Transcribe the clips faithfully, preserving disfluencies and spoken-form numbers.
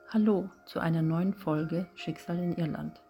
Hallo zu einer neuen Folge Schicksal in Irland.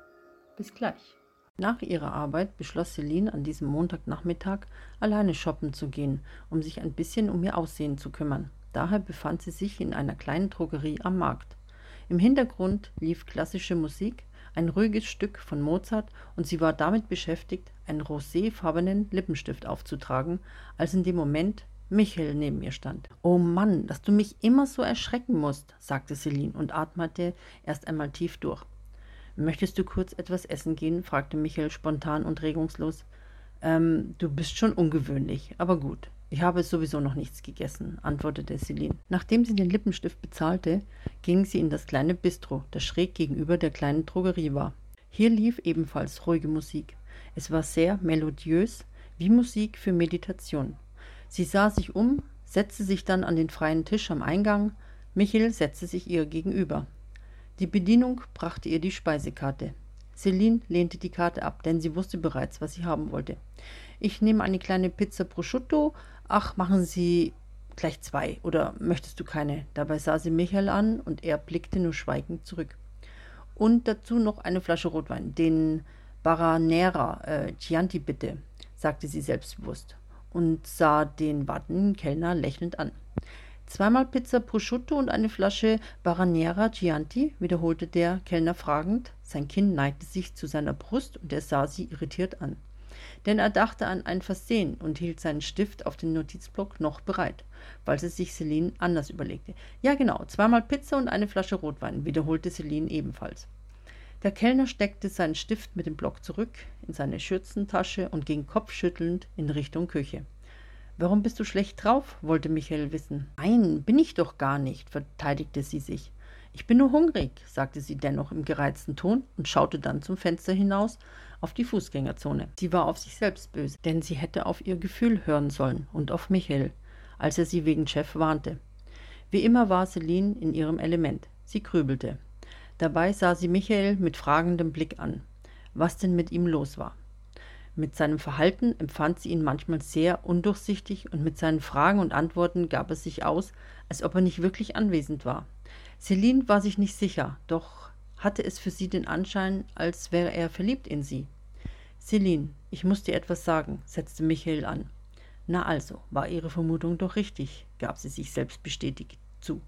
Bis gleich. Nach ihrer Arbeit beschloss Celine an diesem Montagnachmittag, alleine shoppen zu gehen, um sich ein bisschen um ihr Aussehen zu kümmern. Daher befand sie sich in einer kleinen Drogerie am Markt. Im Hintergrund lief klassische Musik, ein ruhiges Stück von Mozart, und sie war damit beschäftigt, einen roséfarbenen Lippenstift aufzutragen, als in dem Moment Michael neben ihr stand. »Oh Mann, dass du mich immer so erschrecken musst«, sagte Celine und atmete erst einmal tief durch. »Möchtest du kurz etwas essen gehen?« fragte Michael spontan und regungslos. »Ähm, du bist schon ungewöhnlich, aber gut. Ich habe sowieso noch nichts gegessen«, antwortete Celine. Nachdem sie den Lippenstift bezahlte, ging sie in das kleine Bistro, das schräg gegenüber der kleinen Drogerie war. Hier lief ebenfalls ruhige Musik. Es war sehr melodiös, wie Musik für Meditation. Sie sah sich um, setzte sich dann an den freien Tisch am Eingang. Michael setzte sich ihr gegenüber. Die Bedienung brachte ihr die Speisekarte. Celine lehnte die Karte ab, denn sie wusste bereits, was sie haben wollte. »Ich nehme eine kleine Pizza Prosciutto. Ach, machen Sie gleich zwei. Oder möchtest du keine?« Dabei sah sie Michael an und er blickte nur schweigend zurück. »Und dazu noch eine Flasche Rotwein. Den Baranera äh, Chianti bitte«, sagte sie selbstbewusst und sah den wartenden Kellner lächelnd an. »Zweimal Pizza Prosciutto und eine Flasche Baranera Chianti«, wiederholte der Kellner fragend. Sein Kinn neigte sich zu seiner Brust und er sah sie irritiert an. Denn er dachte an ein Versehen und hielt seinen Stift auf den Notizblock noch bereit, falls es sich Celine anders überlegte. »Ja genau, zweimal Pizza und eine Flasche Rotwein«, wiederholte Celine ebenfalls. Der Kellner steckte seinen Stift mit dem Block zurück in seine Schürzentasche und ging kopfschüttelnd in Richtung Küche. »Warum bist du schlecht drauf?« wollte Michael wissen. »Nein, bin ich doch gar nicht«, verteidigte sie sich. »Ich bin nur hungrig«, sagte sie dennoch im gereizten Ton und schaute dann zum Fenster hinaus auf die Fußgängerzone. Sie war auf sich selbst böse, denn sie hätte auf ihr Gefühl hören sollen und auf Michael, als er sie wegen Jeff warnte. Wie immer war Celine in ihrem Element. Sie grübelte. Dabei sah sie Michael mit fragendem Blick an, was denn mit ihm los war. Mit seinem Verhalten empfand sie ihn manchmal sehr undurchsichtig und mit seinen Fragen und Antworten gab es sich aus, als ob er nicht wirklich anwesend war. Celine war sich nicht sicher, doch hatte es für sie den Anschein, als wäre er verliebt in sie. »Celine, ich muss dir etwas sagen«, setzte Michael an. »Na also, war ihre Vermutung doch richtig«, gab sie sich selbst bestätigt zu.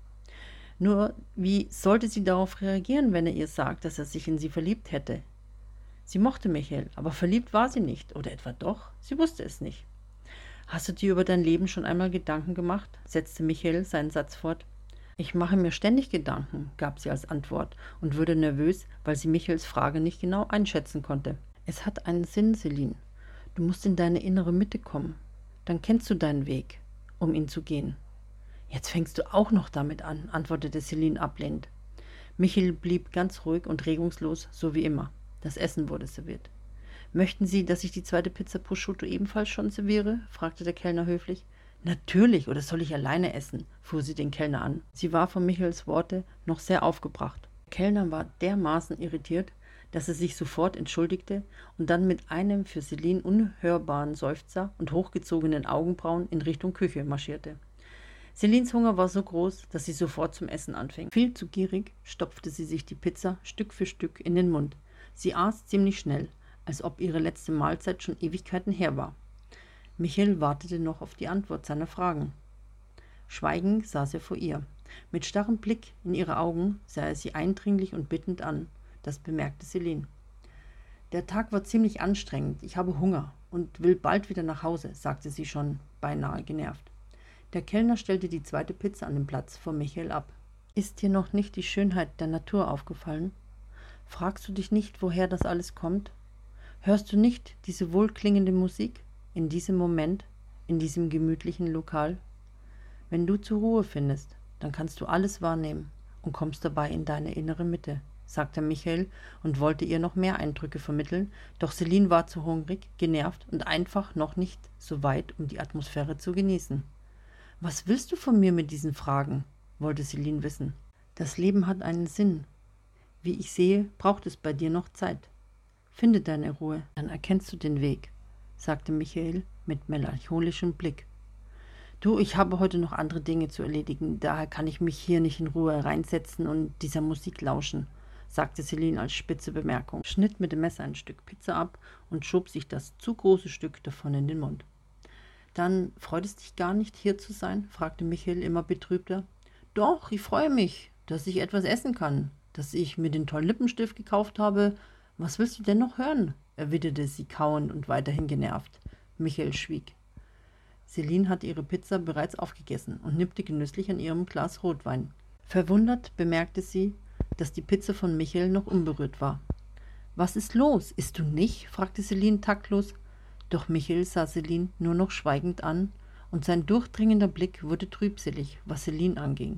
Nur, wie sollte sie darauf reagieren, wenn er ihr sagt, dass er sich in sie verliebt hätte? Sie mochte Michael, aber verliebt war sie nicht. Oder etwa doch? Sie wusste es nicht. »Hast du dir über dein Leben schon einmal Gedanken gemacht?«, setzte Michael seinen Satz fort. »Ich mache mir ständig Gedanken«, gab sie als Antwort und wurde nervös, weil sie Michaels Frage nicht genau einschätzen konnte. »Es hat einen Sinn, Celine. Du musst in deine innere Mitte kommen. Dann kennst du deinen Weg, um ihn zu gehen.« »Jetzt fängst du auch noch damit an«, antwortete Celine ablehnend. Michael blieb ganz ruhig und regungslos, so wie immer. Das Essen wurde serviert. »Möchten Sie, dass ich die zweite Pizza Prosciutto ebenfalls schon serviere?«, fragte der Kellner höflich. »Natürlich, oder soll ich alleine essen?«, fuhr sie den Kellner an. Sie war von Michaels Worte noch sehr aufgebracht. Der Kellner war dermaßen irritiert, dass er sich sofort entschuldigte und dann mit einem für Celine unhörbaren Seufzer und hochgezogenen Augenbrauen in Richtung Küche marschierte. Celines Hunger war so groß, dass sie sofort zum Essen anfing. Viel zu gierig stopfte sie sich die Pizza Stück für Stück in den Mund. Sie aß ziemlich schnell, als ob ihre letzte Mahlzeit schon Ewigkeiten her war. Michael wartete noch auf die Antwort seiner Fragen. Schweigend saß er vor ihr. Mit starrem Blick in ihre Augen sah er sie eindringlich und bittend an. Das bemerkte Celine. »Der Tag war ziemlich anstrengend. Ich habe Hunger und will bald wieder nach Hause«, sagte sie schon beinahe genervt. Der Kellner stellte die zweite Pizza an den Platz vor Michael ab. »Ist dir noch nicht die Schönheit der Natur aufgefallen? Fragst du dich nicht, woher das alles kommt? Hörst du nicht diese wohlklingende Musik? In diesem Moment, in diesem gemütlichen Lokal? Wenn du zur Ruhe findest, dann kannst du alles wahrnehmen und kommst dabei in deine innere Mitte«, sagte Michael und wollte ihr noch mehr Eindrücke vermitteln, doch Celine war zu hungrig, genervt und einfach noch nicht so weit, um die Atmosphäre zu genießen. »Was willst du von mir mit diesen Fragen?«, wollte Celine wissen. »Das Leben hat einen Sinn. Wie ich sehe, braucht es bei dir noch Zeit. Finde deine Ruhe, dann erkennst du den Weg«, sagte Michael mit melancholischem Blick. Du, ich habe heute noch andere Dinge zu erledigen, daher kann ich mich hier nicht in Ruhe reinsetzen und dieser Musik lauschen, sagte Celine als spitze Bemerkung, schnitt mit dem Messer ein Stück Pizza ab und schob sich das zu große Stück davon in den Mund. Dann freut es dich gar nicht, hier zu sein? Fragte Michael immer betrübter. Doch, ich freue mich, dass ich etwas essen kann, dass ich mir den tollen Lippenstift gekauft habe. Was willst du denn noch hören? Erwiderte sie kauend und weiterhin genervt. Michael schwieg. Celine hatte ihre Pizza bereits aufgegessen und nippte genüsslich an ihrem Glas Rotwein. Verwundert bemerkte sie, dass die Pizza von Michael noch unberührt war. »Was ist los? Isst du nicht?« fragte Celine taktlos. Doch Michael sah Celine nur noch schweigend an, und sein durchdringender Blick wurde trübselig, was Celine anging.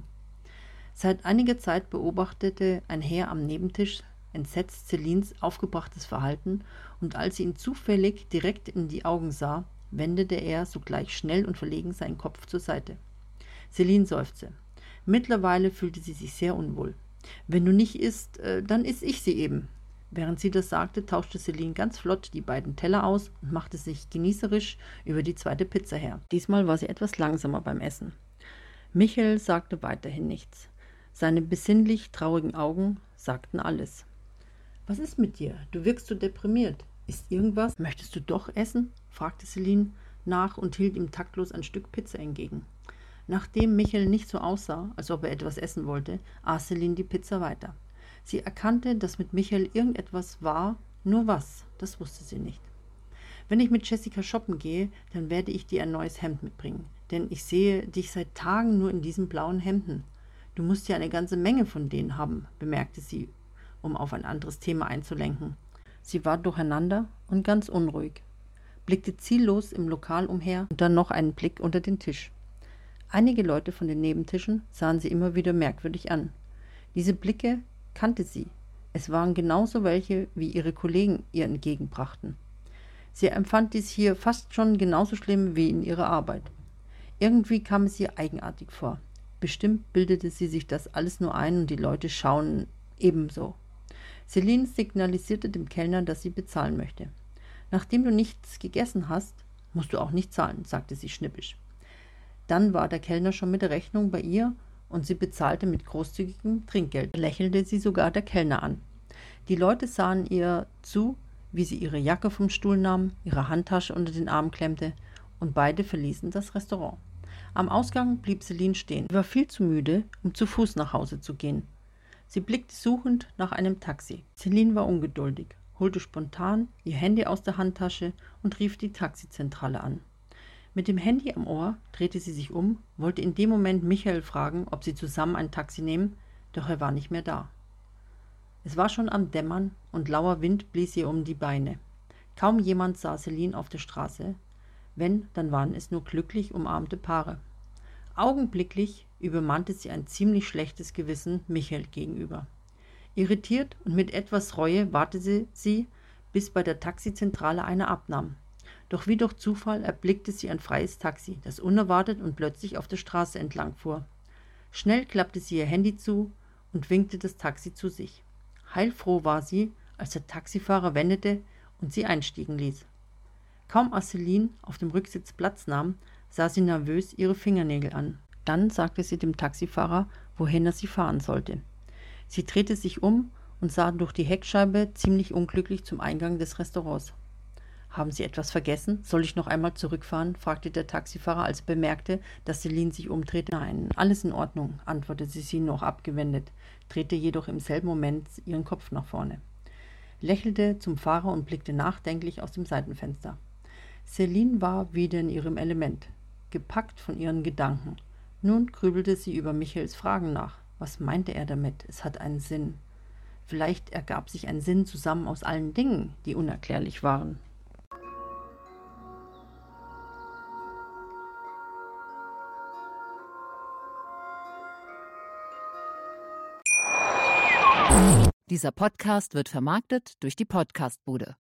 Seit einiger Zeit beobachtete ein Herr am Nebentisch entsetzt Celines aufgebrachtes Verhalten, und als sie ihn zufällig direkt in die Augen sah, wendete er sogleich schnell und verlegen seinen Kopf zur Seite. Celine seufzte. Mittlerweile fühlte sie sich sehr unwohl. »Wenn du nicht isst, äh, dann iss ich sie eben.« Während sie das sagte, tauschte Celine ganz flott die beiden Teller aus und machte sich genießerisch über die zweite Pizza her. Diesmal war sie etwas langsamer beim Essen. Michael sagte weiterhin nichts. Seine besinnlich traurigen Augen sagten alles. »Was ist mit dir? Du wirkst so deprimiert. Ist irgendwas? Möchtest du doch essen?« fragte Celine nach und hielt ihm taktlos ein Stück Pizza entgegen. Nachdem Michael nicht so aussah, als ob er etwas essen wollte, aß Celine die Pizza weiter. Sie erkannte, dass mit Michael irgendetwas war, nur was, das wusste sie nicht. »Wenn ich mit Jessica shoppen gehe, dann werde ich dir ein neues Hemd mitbringen, denn ich sehe dich seit Tagen nur in diesen blauen Hemden. Du musst ja eine ganze Menge von denen haben«, bemerkte sie, um auf ein anderes Thema einzulenken. Sie war durcheinander und ganz unruhig, blickte ziellos im Lokal umher und dann noch einen Blick unter den Tisch. Einige Leute von den Nebentischen sahen sie immer wieder merkwürdig an. Diese Blicke kannte sie. Es waren genauso welche, wie ihre Kollegen ihr entgegenbrachten. Sie empfand dies hier fast schon genauso schlimm wie in ihrer Arbeit. Irgendwie kam es ihr eigenartig vor. Bestimmt bildete sie sich das alles nur ein und die Leute schauen ebenso. Celine signalisierte dem Kellner, dass sie bezahlen möchte. »Nachdem du nichts gegessen hast, musst du auch nicht zahlen«, sagte sie schnippisch. Dann war der Kellner schon mit der Rechnung bei ihr und sie bezahlte mit großzügigem Trinkgeld, lächelte sie sogar der Kellner an. Die Leute sahen ihr zu, wie sie ihre Jacke vom Stuhl nahm, ihre Handtasche unter den Arm klemmte, und beide verließen das Restaurant. Am Ausgang blieb Celine stehen. Sie war viel zu müde, um zu Fuß nach Hause zu gehen. Sie blickte suchend nach einem Taxi. Celine war ungeduldig, holte spontan ihr Handy aus der Handtasche und rief die Taxizentrale an. Mit dem Handy am Ohr drehte sie sich um, wollte in dem Moment Michael fragen, ob sie zusammen ein Taxi nehmen, doch er war nicht mehr da. Es war schon am Dämmern und lauer Wind blies ihr um die Beine. Kaum jemand sah Celine auf der Straße. Wenn, dann waren es nur glücklich umarmte Paare. Augenblicklich übermannte sie ein ziemlich schlechtes Gewissen Michael gegenüber. Irritiert und mit etwas Reue wartete sie, bis bei der Taxizentrale einer abnahm. Doch wie durch Zufall erblickte sie ein freies Taxi, das unerwartet und plötzlich auf der Straße entlang fuhr. Schnell klappte sie ihr Handy zu und winkte das Taxi zu sich. Heilfroh war sie, als der Taxifahrer wendete und sie einstiegen ließ. Kaum als Celine auf dem Rücksitz Platz nahm, sah sie nervös ihre Fingernägel an. Dann sagte sie dem Taxifahrer, wohin er sie fahren sollte. Sie drehte sich um und sah durch die Heckscheibe ziemlich unglücklich zum Eingang des Restaurants. »Haben Sie etwas vergessen? Soll ich noch einmal zurückfahren?« fragte der Taxifahrer, als er bemerkte, dass Celine sich umdrehte. »Nein, alles in Ordnung«, antwortete sie noch abgewendet, drehte jedoch im selben Moment ihren Kopf nach vorne, lächelte zum Fahrer und blickte nachdenklich aus dem Seitenfenster. Celine war wieder in ihrem Element, gepackt von ihren Gedanken. Nun grübelte sie über Michaels Fragen nach. Was meinte er damit? Es hat einen Sinn. Vielleicht ergab sich ein Sinn zusammen aus allen Dingen, die unerklärlich waren. Dieser Podcast wird vermarktet durch die Podcastbude.